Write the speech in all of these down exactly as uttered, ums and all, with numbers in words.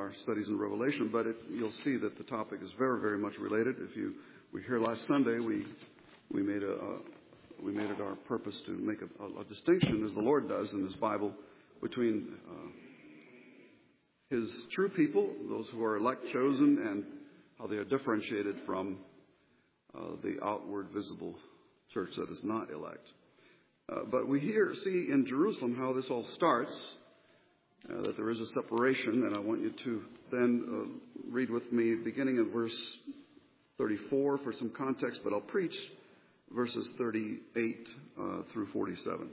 our studies in Revelation, but it, you'll see that the topic is very, very much related. If you were here last Sunday, we we made a uh, we made it our purpose to make a, a, a distinction, as the Lord does in His Bible, between uh, His true people, those who are elect, chosen, and how they are differentiated from uh, the outward visible church that is not elect. Uh, but we here see in Jerusalem how this all starts. Uh, that there is a separation, and I want you to then uh, read with me beginning in verse thirty-four for some context, but I'll preach verses thirty-eight uh, through forty-seven.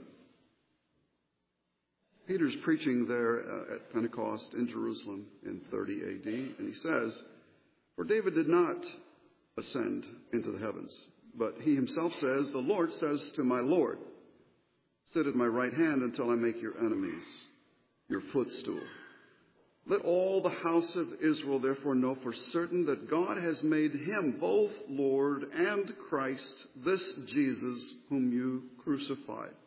Peter's preaching there uh, at Pentecost in Jerusalem in thirty A D, and he says, "For David did not ascend into the heavens, but he himself says, 'The Lord says to my Lord, sit at my right hand until I make your enemies your footstool.' Let all the house of Israel therefore know for certain that God has made him both Lord and Christ, this Jesus whom you crucified."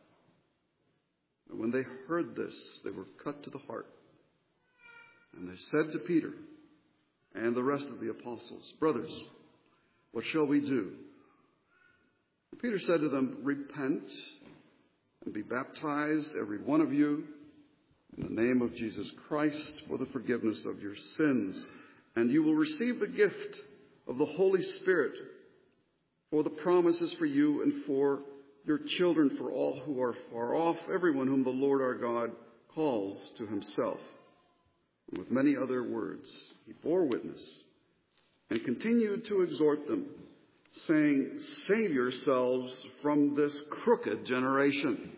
And when they heard this, they were cut to the heart. And they said to Peter and the rest of the apostles, "Brothers, what shall we do?" And Peter said to them, "Repent and be baptized, every one of you, in the name of Jesus Christ for the forgiveness of your sins, and you will receive the gift of the Holy Spirit, for the promise is for you and for your children, for all who are far off, everyone whom the Lord our God calls to himself." And with many other words he bore witness and continued to exhort them, saying, "Save yourselves from this crooked generation."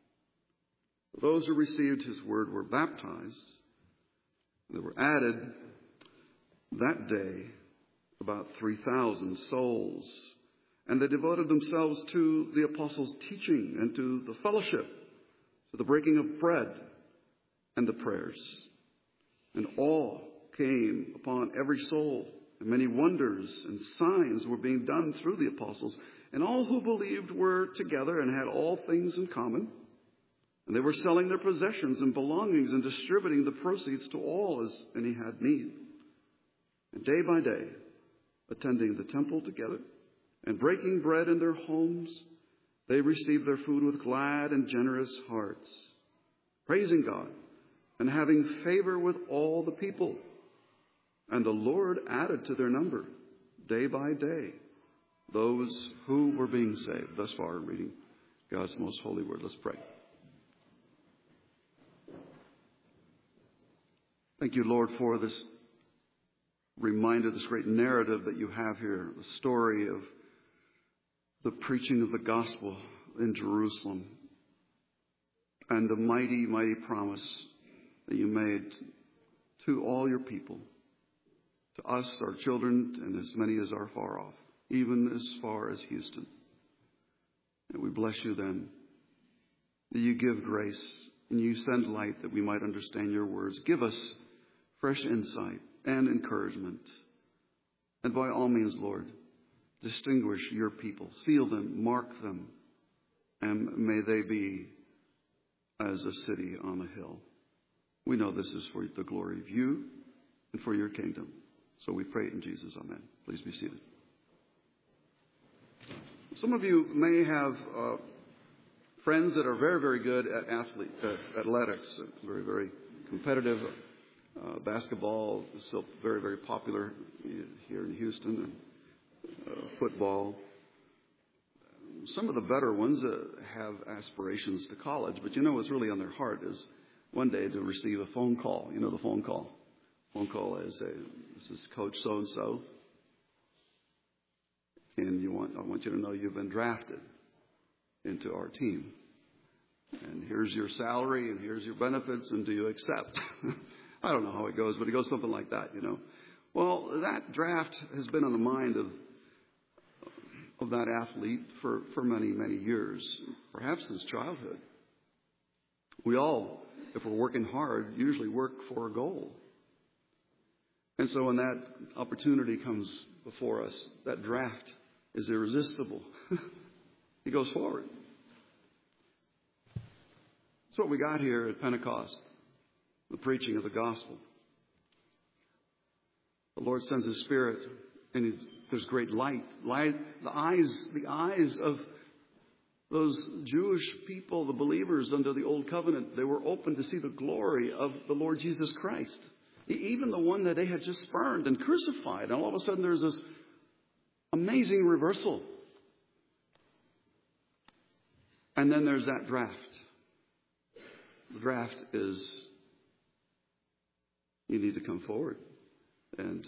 Those who received his word were baptized. There were added that day about three thousand souls. And they devoted themselves to the apostles' teaching and to the fellowship, to the breaking of bread and the prayers. And awe came upon every soul, and many wonders and signs were being done through the apostles. And all who believed were together and had all things in common. And they were selling their possessions and belongings and distributing the proceeds to all as any had need. And day by day, attending the temple together and breaking bread in their homes, they received their food with glad and generous hearts, praising God and having favor with all the people. And the Lord added to their number, day by day, those who were being saved. Thus far, reading God's most holy word. Let's pray. Thank you, Lord, for this reminder, this great narrative that you have here, the story of the preaching of the gospel in Jerusalem and the mighty, mighty promise that you made to all your people, to us, our children, and as many as are far off, even as far as Houston. And we bless you then that you give grace and you send light that we might understand your words. Give us fresh insight and encouragement. And by all means, Lord, distinguish your people, seal them, mark them, and may they be as a city on a hill. We know this is for the glory of you and for your kingdom. So we pray it in Jesus. Amen. Please be seated. Some of you may have uh, friends that are very, very good at athlete, uh, athletics, very, very competitive. Uh, basketball is still very, very popular here in Houston, and uh, football. Some of the better ones uh, have aspirations to college, but you know what's really on their heart is one day to receive a phone call. You know the phone call. Phone call is a, this is Coach so-and-so, and you want I want you to know you've been drafted into our team. And here's your salary, and here's your benefits, and do you accept? I don't know how it goes, but it goes something like that, you know. Well, that draft has been on the mind of of that athlete for, for many, many years, perhaps since childhood. We all, if we're working hard, usually work for a goal. And so when that opportunity comes before us, that draft is irresistible. He goes forward. That's what we got here at Pentecost, the preaching of the gospel. The Lord sends His Spirit, and he's, there's great light. light. The eyes, the eyes of those Jewish people, the believers under the Old Covenant, they were open to see the glory of the Lord Jesus Christ. Even the one that they had just spurned and crucified. And all of a sudden there's this amazing reversal. And then there's that draft. The draft is, you need to come forward and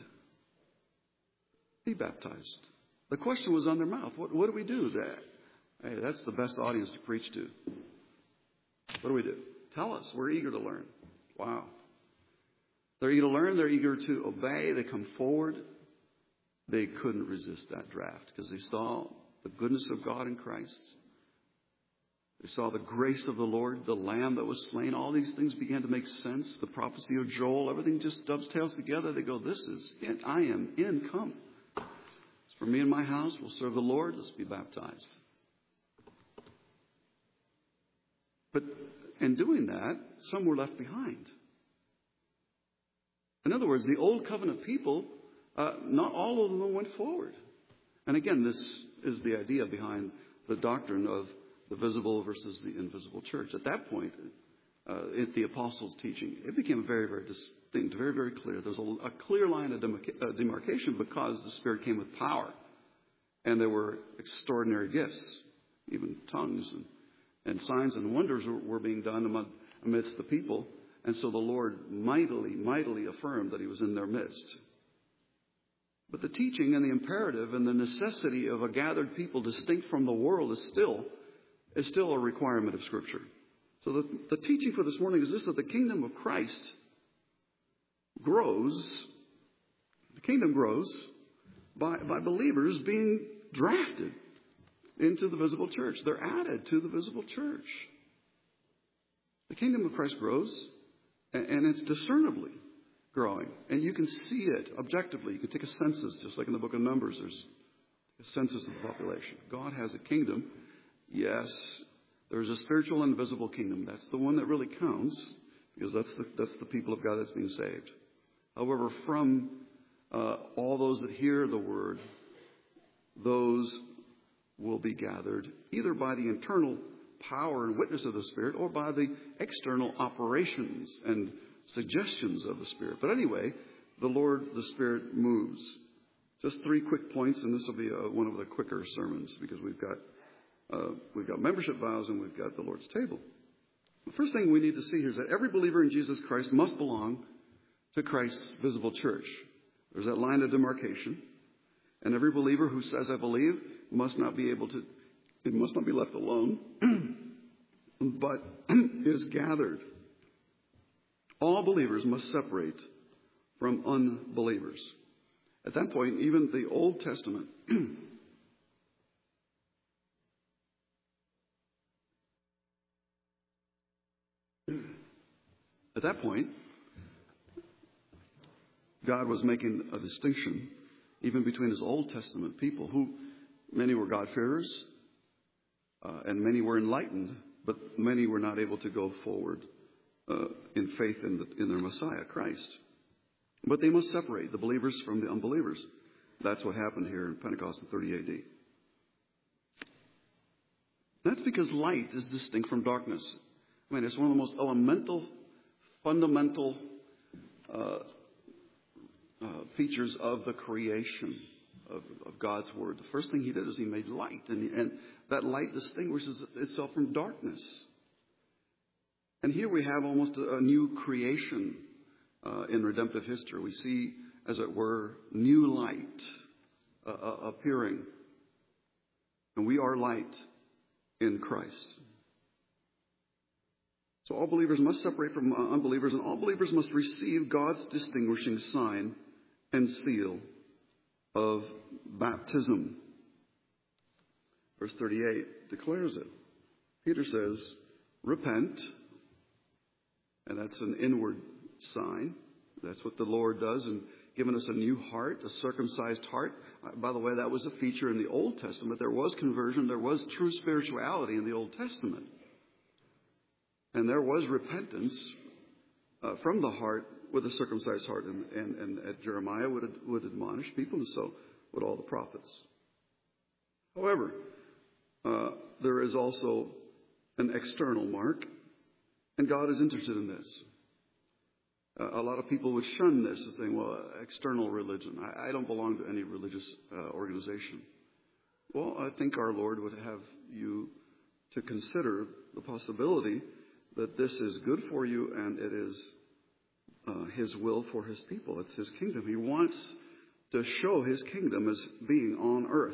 be baptized. The question was on their mouth. What, what do we do? That, hey, that's the best audience to preach to. What do we do? Tell us. We're eager to learn. Wow. They're eager to learn. They're eager to obey. They come forward. They couldn't resist that draft because they saw the goodness of God in Christ. They saw the grace of the Lord, the Lamb that was slain. All these things began to make sense. The prophecy of Joel, everything just dovetails together. They go, this is it. I am in. Come. As for me and my house, we'll serve the Lord. Let's be baptized. But in doing that, some were left behind. In other words, the Old Covenant people, uh, not all of them went forward. And again, this is the idea behind the doctrine of the visible versus the invisible church. At that point, uh, in the apostles' teaching, it became very, very distinct, very, very clear. There's a, a clear line of demarca- uh, demarcation because the Spirit came with power. And there were extraordinary gifts, even tongues and, and signs and wonders were, were being done among, amidst the people. And so the Lord mightily, mightily affirmed that He was in their midst. But the teaching and the imperative and the necessity of a gathered people distinct from the world is still is still a requirement of Scripture. So the, the teaching for this morning is this, that the kingdom of Christ grows, the kingdom grows by, by believers being drafted into the visible church. They're added to the visible church. The kingdom of Christ grows, and, and it's discernibly growing. And you can see it objectively. You can take a census, just like in the book of Numbers, there's a census of the population. God has a kingdom. Yes, there's a spiritual and visible kingdom. That's the one that really counts, because that's the, that's the people of God that's being saved. However, from uh, all those that hear the word, those will be gathered either by the internal power and witness of the Spirit or by the external operations and suggestions of the Spirit. But anyway, the Lord, the Spirit moves. Just three quick points, and this will be uh, one of the quicker sermons because we've got Uh, we've got membership vows and we've got the Lord's table. The first thing we need to see here is that every believer in Jesus Christ must belong to Christ's visible church. There's that line of demarcation. And every believer who says, I believe, must not be able to, it must not be left alone, but is gathered. All believers must separate from unbelievers. At that point, even the Old Testament At that point, God was making a distinction even between His Old Testament people, who many were God-fearers uh, and many were enlightened, but many were not able to go forward uh, in faith in, the, in their Messiah, Christ. But they must separate the believers from the unbelievers. That's what happened here in Pentecost in thirty A D. That's because light is distinct from darkness. I mean, it's one of the most elemental, fundamental uh, uh, features of the creation of, of God's Word. The first thing He did is He made light, and, and that light distinguishes itself from darkness. And here we have almost a, a new creation uh, in redemptive history. We see, as it were, new light uh, uh, appearing. And we are light in Christ. So all believers must separate from unbelievers, and all believers must receive God's distinguishing sign and seal of baptism. Verse thirty-eight declares it. Peter says, repent, and that's an inward sign. That's what the Lord does, and given us a new heart, a circumcised heart. By the way, that was a feature in the Old Testament. There was conversion, there was true spirituality in the Old Testament. And there was repentance uh, from the heart with a circumcised heart. And, and, and at Jeremiah would, would admonish people, and so would all the prophets. However, uh, there is also an external mark, and God is interested in this. Uh, a lot of people would shun this and saying, well, external religion. I, I don't belong to any religious uh, organization. Well, I think our Lord would have you to consider the possibility that this is good for you and it is uh, His will for His people. It's His kingdom. He wants to show His kingdom as being on earth.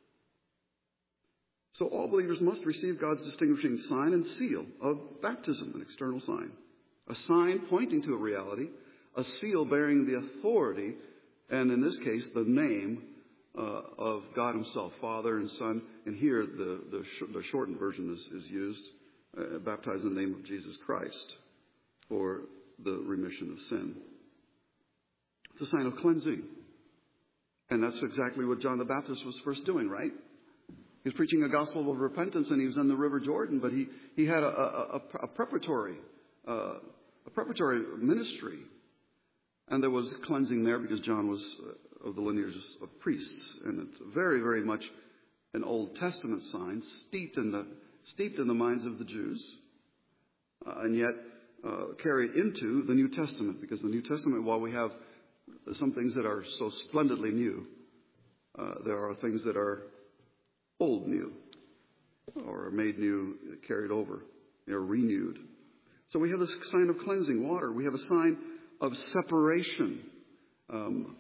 So all believers must receive God's distinguishing sign and seal of baptism, an external sign. A sign pointing to a reality, a seal bearing the authority, and in this case, the name uh, of God Himself, Father and Son. And here, the, the, sh- the shortened version is, is used, uh, baptized in the name of Jesus Christ for the remission of sin. It's a sign of cleansing. And that's exactly what John the Baptist was first doing, right? He was preaching a gospel of repentance, and he was in the River Jordan, but he, he had a, a, a preparatory uh, a preparatory ministry. And there was cleansing there because John was uh, of the lineage of priests. And it's very, very much an Old Testament sign, steeped in the, steeped in the minds of the Jews, uh, and yet uh, carried into the New Testament. Because the New Testament, while we have some things that are so splendidly new, uh, there are things that are old new, or made new, carried over. They are renewed. So we have this sign of cleansing water. We have a sign of separation. Um,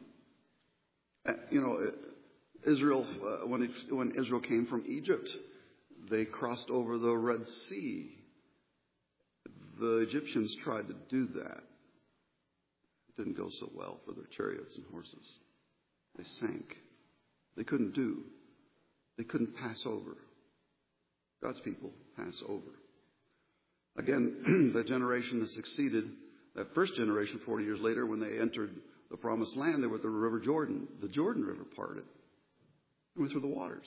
you know, Israel, uh, when, it, when Israel came from Egypt, they crossed over the Red Sea. The Egyptians tried to do that. It didn't go so well for their chariots and horses. They sank. They couldn't do. They couldn't pass over. God's people pass over. Again, the generation that succeeded, that first generation forty years later, when they entered the promised land, they were at the River Jordan. The Jordan River parted. It went through the waters.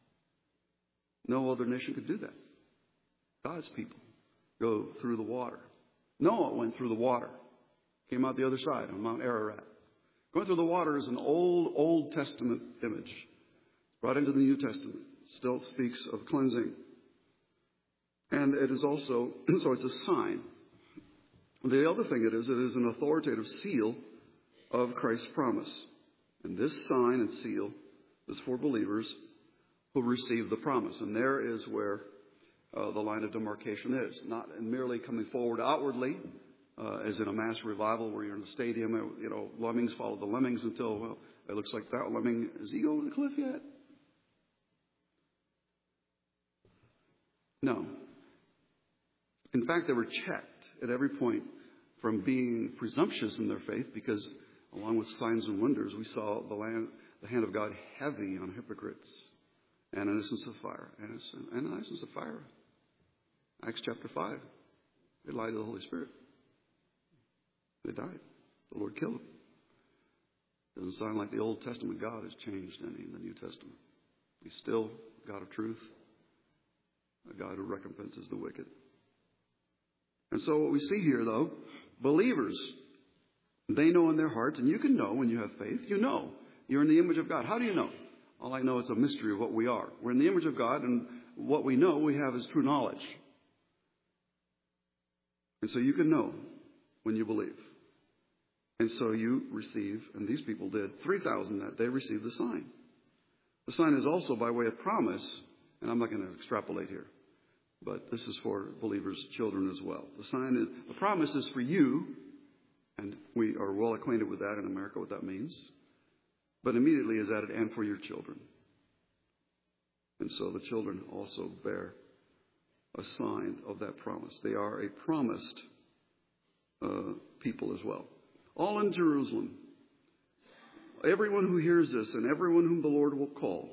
No other nation could do that. God's people go through the water. Noah went through the water. Came out the other side on Mount Ararat. Going through the water is an old, Old Testament image. Brought into the New Testament. Still speaks of cleansing. And it is also, so it's a sign. The other thing it is, it is an authoritative seal of Christ's promise. And this sign and seal is for believers who receive the promise. And there is where uh, the line of demarcation is. Not merely coming forward outwardly, uh, as in a mass revival where you're in the stadium, and, you know, lemmings follow the lemmings until, well, it looks like that lemming, is he over the cliff yet? No. In fact, they were checked at every point from being presumptuous in their faith, because along with signs and wonders, we saw the, land, the hand of God heavy on hypocrites. Ananias and Sapphira. Ananias and Sapphira. Acts chapter five. They lied to the Holy Spirit. They died. The Lord killed them. Doesn't sound like the Old Testament God has changed any in the New Testament. He's still God of truth. A God who recompenses the wicked. And so what we see here, though, believers, they know in their hearts, and you can know when you have faith, you know. You're in the image of God. How do you know? All I know is a mystery of what we are. We're in the image of God, and what we know we have is true knowledge. And so you can know when you believe. And so you receive, and these people did, three thousand that day received the sign. The sign is also by way of promise, and I'm not going to extrapolate here, but this is for believers' children as well. The sign is, the promise is for you, and we are well acquainted with that in America, what that means. But immediately is added, and for your children. And so the children also bear a sign of that promise. They are a promised uh, people as well. All in Jerusalem. Everyone who hears this and everyone whom the Lord will call,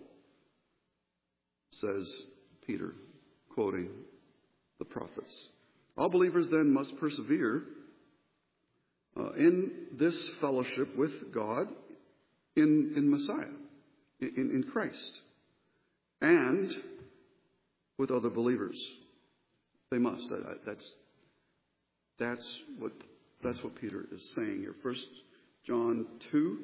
says Peter, quoting the prophets. All believers then must persevere uh, in this fellowship with God in, in Messiah, in, in Christ, and with other believers. They must. That's, that's what That's what Peter is saying here. First John two.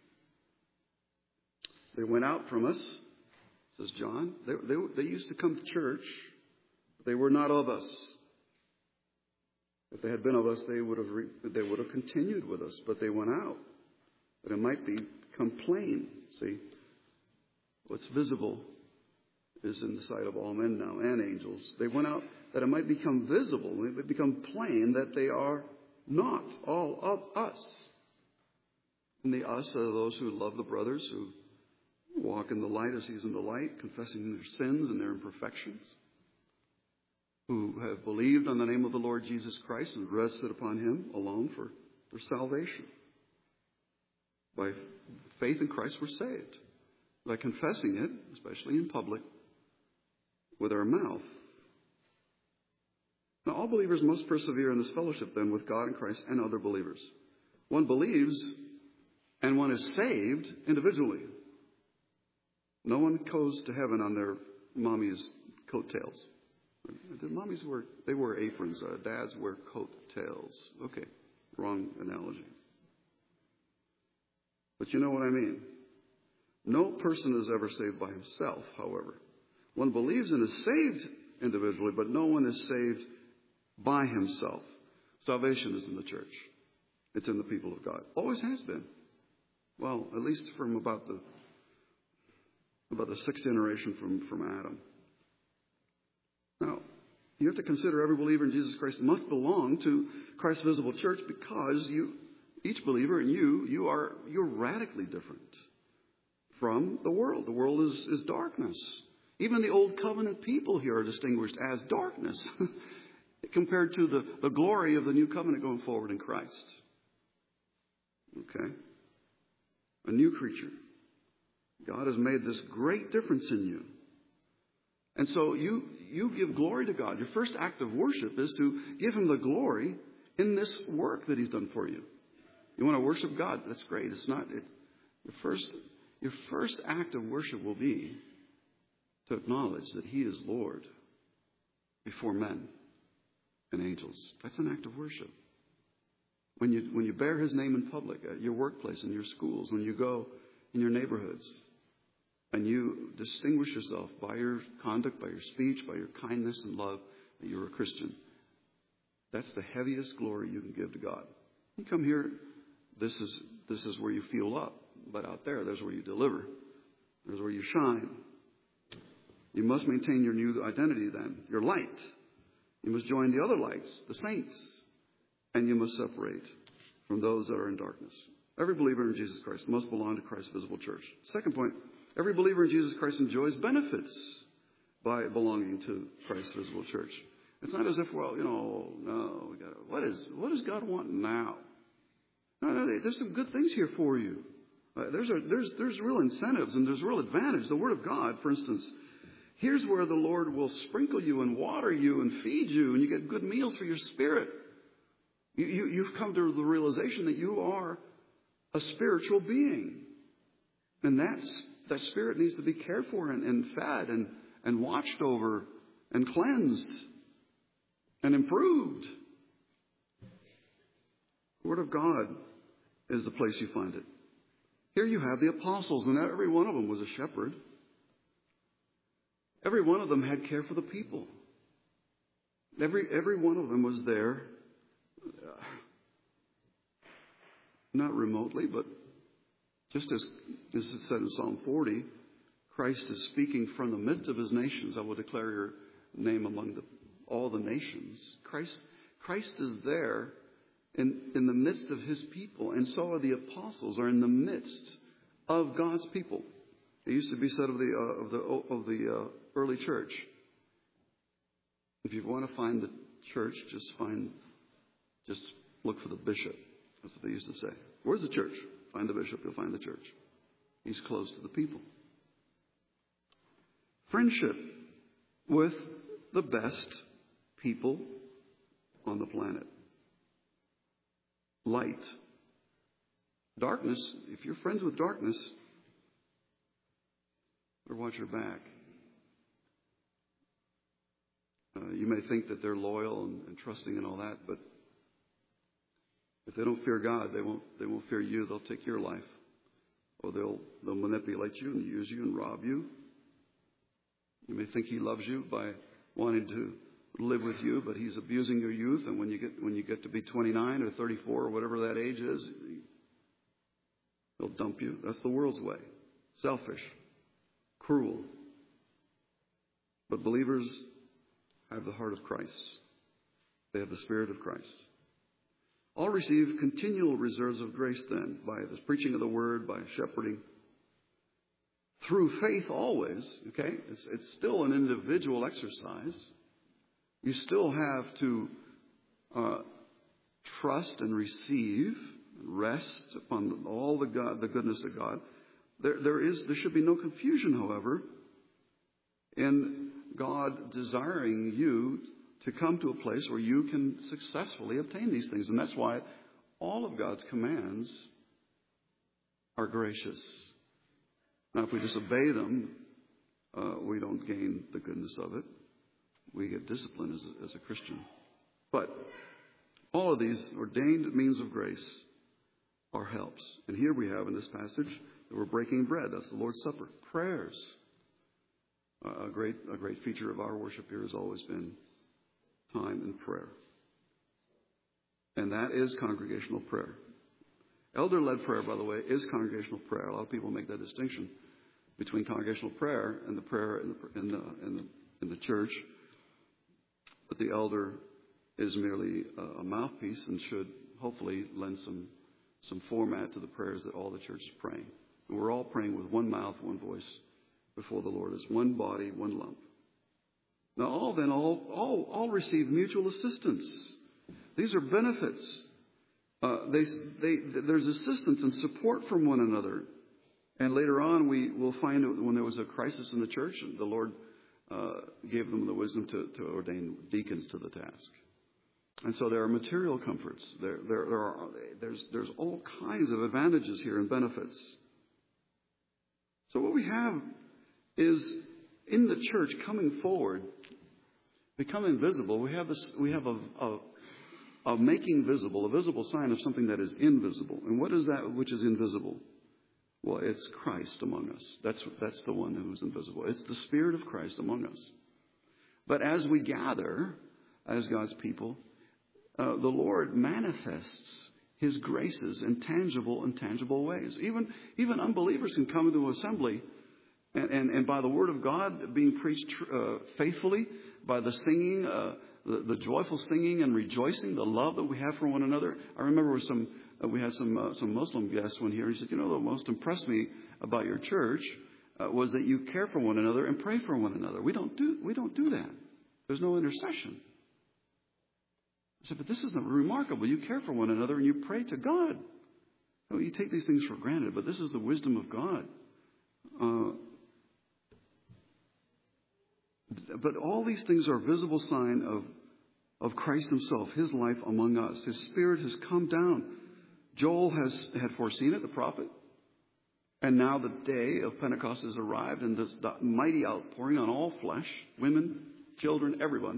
They went out from us, says John. They, they, they used to come to church. But they were not of us. If they had been of us, they would have re, they would have continued with us. But they went out, that it might become plain. See, what's visible is in the sight of all men now and angels. They went out that it might become visible, it might become plain that they are not all of us. And the us are those who love the brothers, who walk in the light as he's in the light, confessing their sins and their imperfections, who have believed on the name of the Lord Jesus Christ and rested upon him alone for their salvation. By faith in Christ, we're saved. By confessing it, especially in public, with our mouth. Now, all believers must persevere in this fellowship, then, with God and Christ and other believers. One believes and one is saved individually. No one goes to heaven on their mommy's coattails. The mommies wear, they wear aprons. Uh, dads wear coattails. Okay, wrong analogy. But you know what I mean. No person is ever saved by himself, however. One believes and is saved individually, but no one is saved by himself. Salvation is in the church. It's in the people of God. Always has been. Well, at least from about the about the sixth generation from, from Adam. Now, you have to consider every believer in Jesus Christ must belong to Christ's visible church, because you, each believer and you, you are you're radically different from the world. The world is, is darkness. Even the old covenant people here are distinguished as darkness compared to the, the glory of the new covenant going forward in Christ. Okay? A new creature. God has made this great difference in you. And so you, you give glory to God. Your first act of worship is to give him the glory in this work that he's done for you. You want to worship God? That's great. It's not, it, your first, your first act of worship will be to acknowledge that he is Lord before men and angels. That's an act of worship. When you, when you bear his name in public, at your workplace, in your schools, when you go in your neighborhoods, and you distinguish yourself by your conduct, by your speech, by your kindness and love, that you're a Christian. That's the heaviest glory you can give to God. You come here, this is this is where you fuel up. But out there, there's where you deliver. There's where you shine. You must maintain your new identity then, your light. You must join the other lights, the saints. And you must separate from those that are in darkness. Every believer in Jesus Christ must belong to Christ's visible church. Second point, every believer in Jesus Christ enjoys benefits by belonging to Christ's visible church. It's not as if, well, you know, no, we got what is what does God want now? No, no, there's some good things here for you. Uh, there's a, there's there's real incentives and there's real advantage. The Word of God, for instance, here's where the Lord will sprinkle you and water you and feed you, and you get good meals for your spirit. You, you you've come to the realization that you are a spiritual being, and that's that spirit needs to be cared for and, and fed and, and watched over and cleansed and improved. The Word of God is the place you find it. Here you have the apostles, and every one of them was a shepherd. Every one of them had care for the people. Every every one of them was there, uh, not remotely, but just as, as it said in Psalm forty, Christ is speaking from the midst of his nations. I will declare your name among the, all the nations. Christ, Christ is there in, in the midst of his people. And so are the apostles are in the midst of God's people. It used to be said of the, uh, of the, of the uh, early church, if you want to find the church, just find, just look for the bishop. That's what they used to say. Where's the church? Find the bishop, you'll find the church. He's close to the people. Friendship with the best people on the planet. Light. Darkness, if you're friends with darkness, better watch your back. Uh, you may think that they're loyal and, and trusting and all that, but If they don't fear God, they won't, they won't fear you. They'll take your life. Or they'll, they'll manipulate you and use you and rob you. You may think he loves you by wanting to live with you, but he's abusing your youth. And when you get, when you get to be twenty-nine or thirty-four or whatever that age is, he'll dump you. That's the world's way. Selfish. Cruel. But believers have the heart of Christ. They have the Spirit of Christ. All receive continual reserves of grace then, by the preaching of the word, by shepherding. Through faith always, okay? It's, it's still an individual exercise. You still have to uh, trust and receive, and rest upon all the God, the goodness of God. There, there is, there should be no confusion, however, in God desiring you to come to a place where you can successfully obtain these things. And that's why all of God's commands are gracious. Now, if we disobey them, uh, we don't gain the goodness of it. We get discipline as a, as a Christian. But all of these ordained means of grace are helps. And here we have in this passage that we're breaking bread. That's the Lord's Supper. Prayers. Uh, a great, a great feature of our worship here has always been time in prayer. And that is congregational prayer. Elder-led prayer, by the way, is congregational prayer. A lot of people make that distinction between congregational prayer and the prayer in the, in the, in the, in the church. But the elder is merely a, a mouthpiece and should hopefully lend some, some format to the prayers that all the church is praying. And we're all praying with one mouth, one voice before the Lord as one body, one lump. Now, all then, all, all, all receive mutual assistance. These are benefits. Uh, they, they, there's assistance and support from one another. And later on, we will find when there was a crisis in the church, the Lord uh, gave them the wisdom to, to ordain deacons to the task. And so there are material comforts. There, there, there are, there's, there's all kinds of advantages here and benefits. So what we have is in the church coming forward, becoming visible. We have this. We have a, a, a making visible, a visible sign of something that is invisible. And what is that which is invisible? Well, it's Christ among us. That's that's the one who's invisible. It's the Spirit of Christ among us. But as we gather as God's people, uh, the Lord manifests His graces in tangible and tangible ways. Even even unbelievers can come into assembly. And, and, and by the word of God being preached uh, faithfully, by the singing, uh, the, the joyful singing and rejoicing, the love that we have for one another. I remember with some, uh, we had some uh, some Muslim guests one here. He said, you know, what most impressed me about your church uh, was that you care for one another and pray for one another. We don't do we don't do that. There's no intercession. I said, but this is remarkable. You care for one another and you pray to God. You know, you take these things for granted, but this is the wisdom of God. Uh, But all these things are a visible sign of, of Christ himself, his life among us. His Spirit has come down. Joel has had foreseen it, the prophet. And now the day of Pentecost has arrived, and this mighty outpouring on all flesh, women, children, everyone.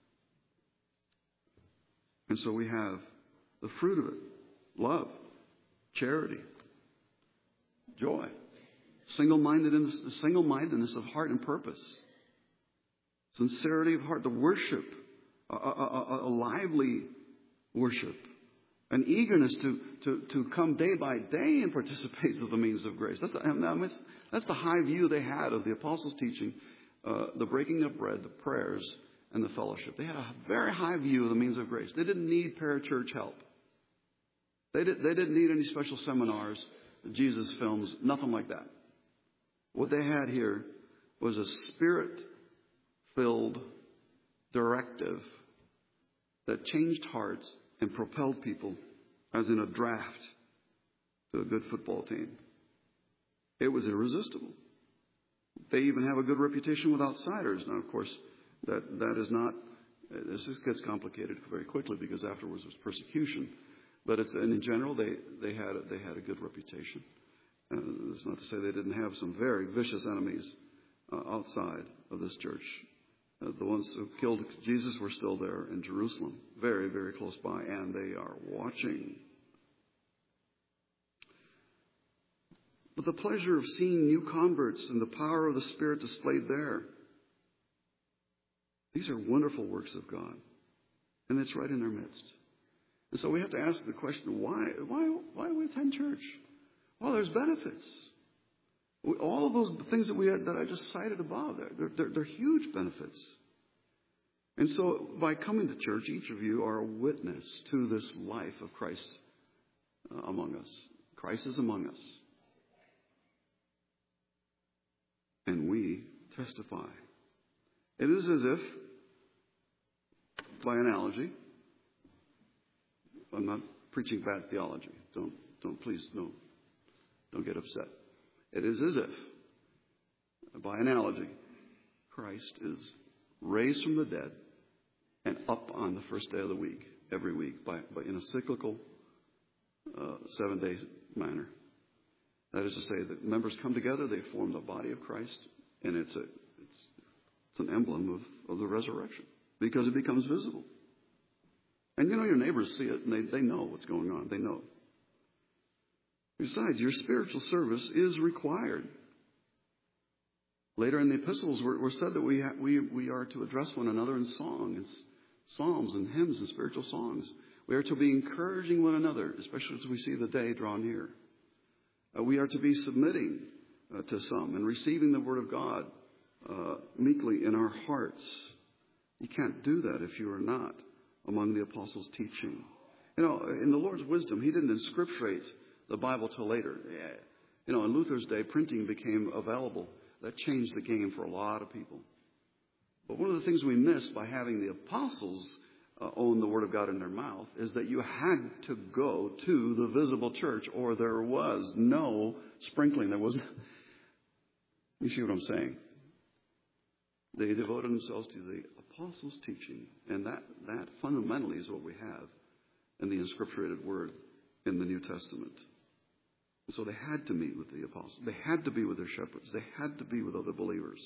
And so we have the fruit of it: love, charity, joy, single-mindedness, single-mindedness of heart and purpose. Sincerity of heart, the worship, a, a, a, a lively worship, an eagerness to, to, to come day by day and participate in the means of grace. That's, I mean, that's the high view they had of the apostles' teaching, uh, the breaking of bread, the prayers, and the fellowship. They had a very high view of the means of grace. They didn't need parachurch help. They, did, they didn't need any special seminars, Jesus films, nothing like that. What they had here was a spirit filled directive that changed hearts and propelled people as in a draft to a good football team. It was irresistible. They even have a good reputation with outsiders. Now, of course, that, that is not, this gets complicated very quickly because afterwards was persecution. But it's, and in general, they, they, had, a, they had a good reputation. Uh, that's not to say they didn't have some very vicious enemies uh, outside of this church. Uh, the ones who killed Jesus were still there in Jerusalem, very, very close by, and they are watching. but the pleasure of seeing new converts and the power of the Spirit displayed there. These are wonderful works of God, and it's right in our midst. And so we have to ask the question, why, why, why do we attend church? Well, there's benefits. All of those things that we had, that I just cited above, they're, they're, they're huge benefits. And so by coming to church, each of you are a witness to this life of Christ uh, among us. Christ is among us. And we testify. It is as if, by analogy, I'm not preaching bad theology. Don't, don't please, no, don't get upset. It is as if, by analogy, Christ is raised from the dead and up on the first day of the week, every week, by, by in a cyclical uh, seven-day manner. That is to say, that members come together, they form the body of Christ, and it's a it's, it's an emblem of, of the resurrection because it becomes visible. And you know, your neighbors see it, and they, they know what's going on. They know. Besides, your spiritual service is required. Later in the epistles, we're, we're said that we, ha- we we are to address one another in song, and psalms and hymns and spiritual songs. We are to be encouraging one another, especially as we see the day draw near. Uh, we are to be submitting uh, to some and receiving the Word of God uh, meekly in our hearts. You can't do that if you are not among the apostles' teaching. You know, in the Lord's wisdom, He didn't inscripturate the Bible till later. You know, in Luther's day, printing became available. That changed the game for a lot of people. But one of the things we miss by having the apostles uh, own the Word of God in their mouth is that you had to go to the visible church, or there was no sprinkling. There wasn't. You see what I'm saying? They devoted themselves to the apostles' teaching, and that, that fundamentally is what we have in the inscripturated Word in the New Testament. And so they had to meet with the apostles. They had to be with their shepherds. They had to be with other believers.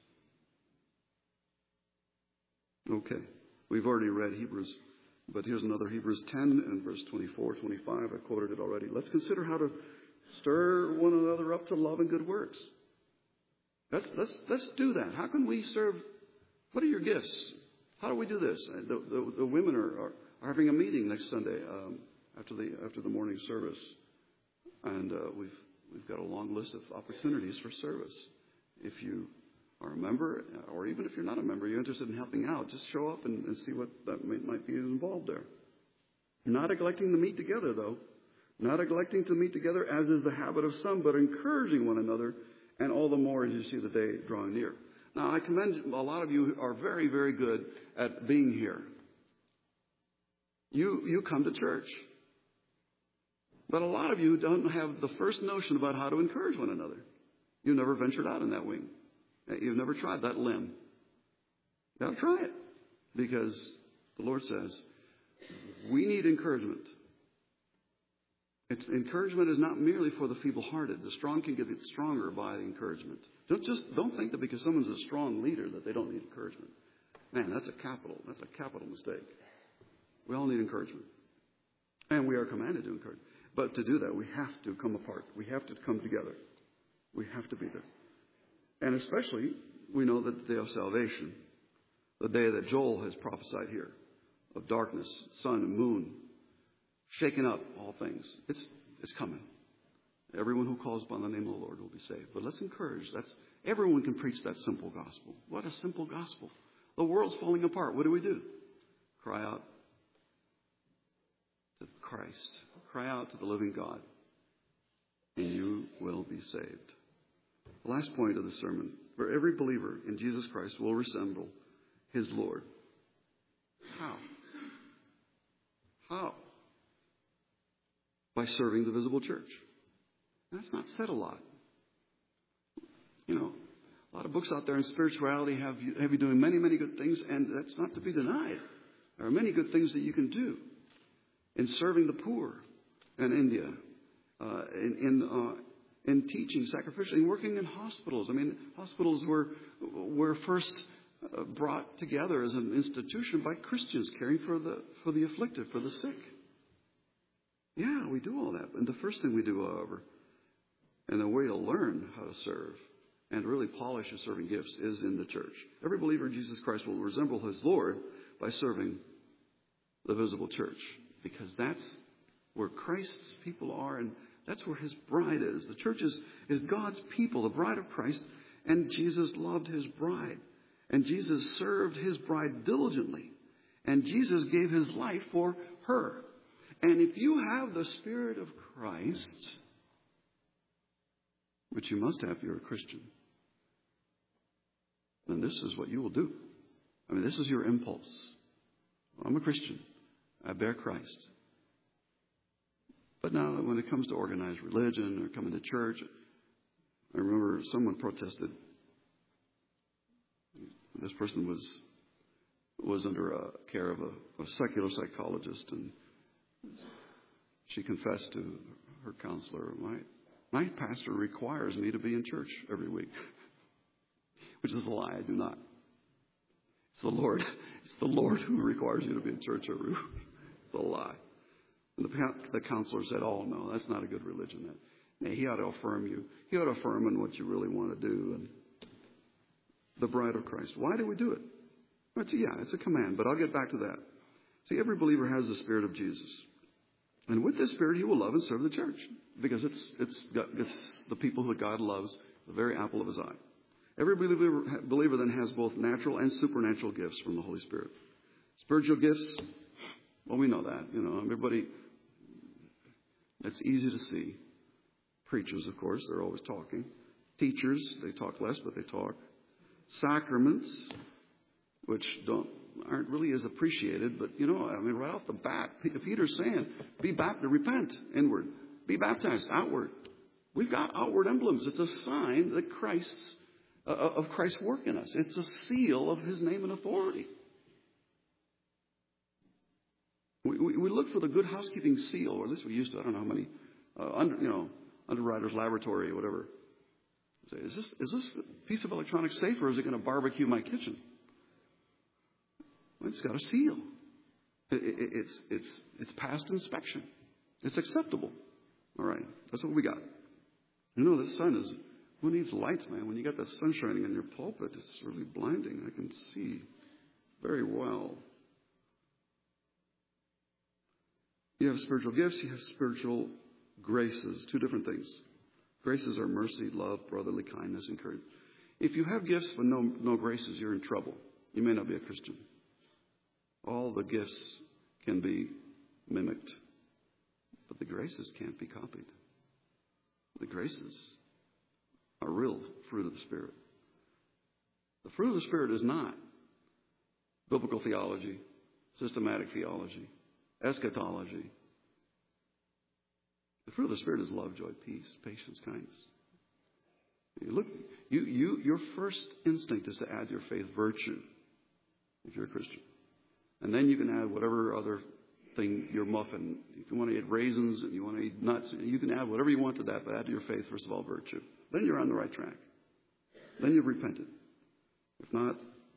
Okay, we've already read Hebrews, but here's another Hebrews ten and verse twenty-four, twenty-five. I quoted it already. Let's consider how to stir one another up to love and good works. Let's, let's, let's do that. How can we serve? What are your gifts? How do we do this? The, the, the women are, are, are having a meeting next Sunday um, after the after the morning service. And uh, we've we've got a long list of opportunities for service. If you are a member, or even if you're not a member, you're interested in helping out, just show up and, and see what that may, might be involved there. Not neglecting to meet together, though. Not neglecting to meet together, as is the habit of some, but encouraging one another, and all the more as you see the day drawing near. Now, I commend a lot of you who are very, very good at being here. You you come to church. But a lot of you don't have the first notion about how to encourage one another. You've never ventured out in that wing. You've never tried that limb. You got to try it. Because the Lord says, we need encouragement. It's, encouragement is not merely for the feeble-hearted. The strong can get stronger by encouragement. Don't just don't think that because someone's a strong leader that they don't need encouragement. Man, that's a capital. That's a capital mistake. We all need encouragement. And we are commanded to encourage. But to do that, we have to come apart. We have to come together. We have to be there. And especially, we know that the day of salvation, the day that Joel has prophesied here, of darkness, sun and moon, shaking up all things. It's it's coming. Everyone who calls upon the name of the Lord will be saved. But let's encourage. That's everyone can preach that simple gospel. What a simple gospel. The world's falling apart. What do we do? Cry out to Christ. Cry out to the living God, and you will be saved. The last point of the sermon, for every believer in Jesus Christ will resemble his Lord. How? How? By serving the visible church. That's not said a lot. You know, a lot of books out there in spirituality have you, have you doing many, many good things, and that's not to be denied. There are many good things that you can do in serving the poor in India, uh, in in, uh, in teaching sacrificially, in working in hospitals. I mean, hospitals were were first uh, brought together as an institution by Christians caring for the for the afflicted, for the sick. Yeah, we do all that. And the first thing we do, however, And the way to learn how to serve and really polish his serving gifts is in the church. Every believer in Jesus Christ will resemble his Lord by serving the visible church, because that's where Christ's people are, and that's where his bride is. The church is, is God's people, the bride of Christ, and Jesus loved his bride. And Jesus served his bride diligently. And Jesus gave his life for her. And if you have the Spirit of Christ, which you must have if you're a Christian, then this is what you will do. I mean, this is your impulse. I'm a Christian. I bear Christ. But now when it comes to organized religion or coming to church, I remember someone protested. This person was was under a care of a, a secular psychologist, and she confessed to her counselor, my, my pastor requires me to be in church every week, which is a lie. I do not. It's the Lord. It's the Lord who requires you to be in church every week. It's a lie. And the, the counselor said, oh, no, that's not a good religion. That, he ought to affirm you. He ought to affirm in what you really want to do. And the bride of Christ. Why do we do it? Well, it's, yeah, it's a command, but I'll get back to that. See, every believer has the Spirit of Jesus. And with this Spirit, he will love and serve the church, because it's, it's, it's the people that God loves, the very apple of his eye. Every believer, believer then has both natural and supernatural gifts from the Holy Spirit. Spiritual gifts, well, we know that. You know, everybody, it's easy to see. Preachers, of course, they're always talking. Teachers, they talk less, but they talk. Sacraments, which don't aren't really as appreciated, but you know, I mean, right off the bat, Peter's saying, "Be baptized, repent inward, be baptized outward." We've got outward emblems. It's a sign that Christ's uh, of Christ's work in us. It's a seal of His name and authority. We, we, we look for the good housekeeping seal, or at least we used to. I don't know how many, uh, under, you know, Underwriters Laboratory or whatever. Say, is this is this piece of electronics safe, or is it going to barbecue my kitchen? Well, it's got a seal. It, it, it's it's it's past inspection. It's acceptable. All right, that's what we got. You know, the sun is. Who needs lights, man? When you got the sun shining in your pulpit, it's really blinding. I can see very well. You have spiritual gifts. You have spiritual graces. Two different things. Graces are mercy, love, brotherly kindness, and courage. If you have gifts but no, no graces, you're in trouble. You may not be a Christian. All the gifts can be mimicked, but the graces can't be copied. The graces are real fruit of the Spirit. The fruit of the Spirit is not biblical theology, systematic theology, eschatology. The fruit of the Spirit is love, joy, peace, patience, kindness. You look, you, you, your first instinct is to add to your faith virtue, if you're a Christian. And then you can add whatever other thing, your muffin. If you want to eat raisins and you want to eat nuts, you can add whatever you want to that, but add to your faith, first of all, virtue. Then you're on the right track. Then you've repented. If not,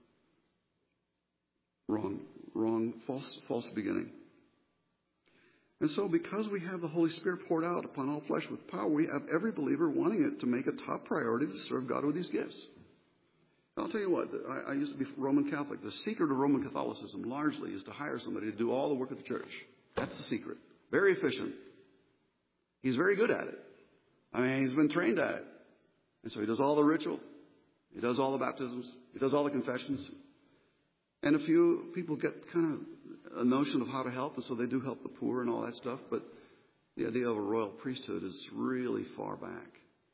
wrong, wrong, false, false beginning. And so because we have the Holy Spirit poured out upon all flesh with power, we have every believer wanting it to make a top priority to serve God with these gifts. I'll tell you what, I, I used to be Roman Catholic. The secret of Roman Catholicism largely is to hire somebody to do all the work of the church. That's the secret. Very efficient. He's very good at it. I mean, he's been trained at it. And so he does all the ritual. He does all the baptisms. He does all the confessions. And a few people get kind of a notion of how to help, and so they do help the poor and all that stuff. But the idea of a royal priesthood is really far back.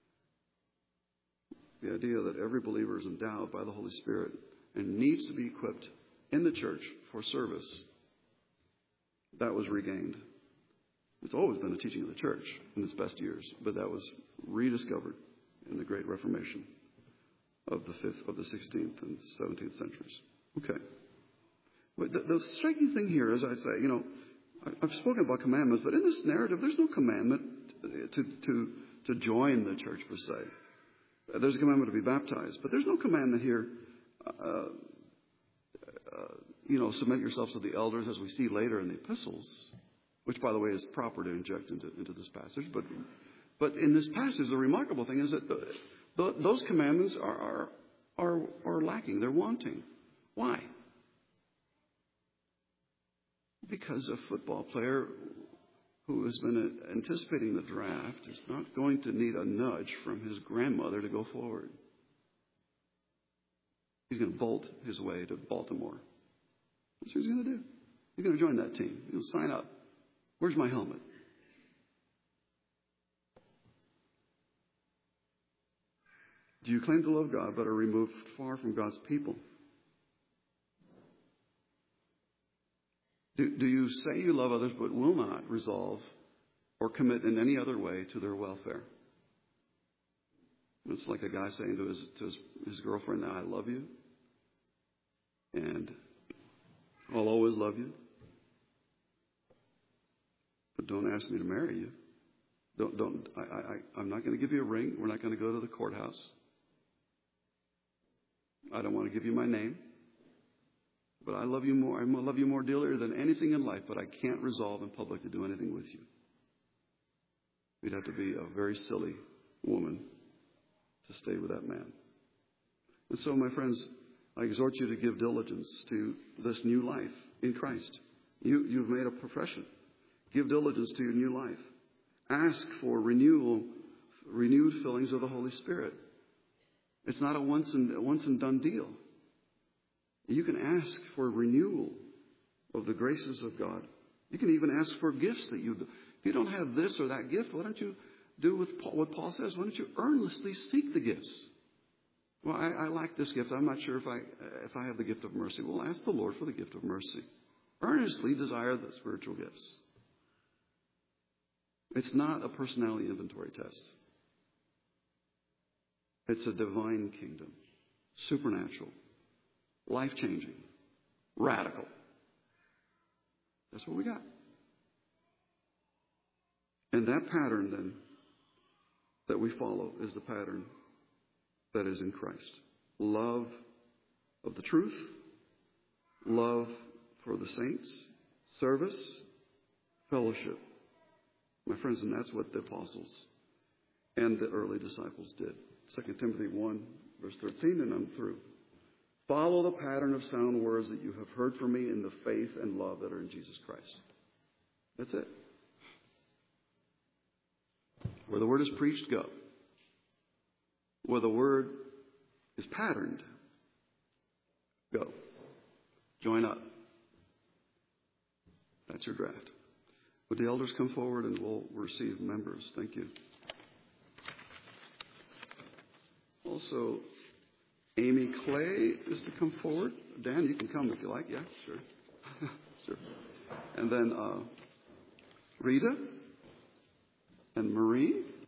The idea that every believer is endowed by the Holy Spirit and needs to be equipped in the church for service, that was regained. It's always been a teaching of the church in its best years, but that was rediscovered in the Great Reformation of the fifth, of the sixteenth and seventeenth centuries. Okay. But the, the striking thing here is, I say, you know, I, I've spoken about commandments, but in this narrative, there's no commandment to to to join the church per se. There's a commandment to be baptized, but there's no commandment here. Uh, uh, you know, submit yourselves to the elders, as we see later in the epistles, which, by the way, is proper to inject into into this passage. But But in this passage, the remarkable thing is that the, the, those commandments are, are, are, are lacking. They're wanting. Why? Because a football player who has been anticipating the draft is not going to need a nudge from his grandmother to go forward. He's going to bolt his way to Baltimore. That's what he's going to do. He's going to join that team. He'll sign up. Where's my helmet? Do you claim to love God but are removed far from God's people? Do, do you say you love others but will not resolve or commit in any other way to their welfare? It's like a guy saying to his, to his, his girlfriend, I love you, and I'll always love you, but don't ask me to marry you. Don't, don't, I, I, I'm not going to give you a ring. We're not going to go to the courthouse. I don't want to give you my name. But I love you more. I love you more dearly than anything in life, but I can't resolve in public to do anything with you. You'd have to be a very silly woman to stay with that man. And so, my friends, I exhort you to give diligence to this new life in Christ. You, you've made a profession. Give diligence to your new life. Ask for renewal, renewed fillings of the Holy Spirit. It's not a once and, once and done deal. You can ask for renewal of the graces of God. You can even ask for gifts that you, if you don't have this or that gift, why don't you do with Paul, what Paul says? Why don't you earnestly seek the gifts? Well, I, I lack this gift. I'm not sure if I, if I have the gift of mercy. Well, ask the Lord for the gift of mercy. Earnestly desire the spiritual gifts. It's not a personality inventory test. It's a divine kingdom, supernatural, life-changing, radical. That's what we got. And that pattern, then, that we follow is the pattern that is in Christ. Love of the truth, love for the saints, service, fellowship. My friends, and that's what the apostles and the early disciples did. Second Timothy one, verse thirteen, and I'm through. Follow the pattern of sound words that you have heard from me in the faith and love that are in Jesus Christ. That's it. Where the word is preached, go. Where the word is patterned, go. Join up. That's your draft. Would the elders come forward and we'll receive members? Thank you. Also, Amy Clay is to come forward. Dan, you can come if you like. Yeah, sure. Sure. And then uh, Rita and Marie.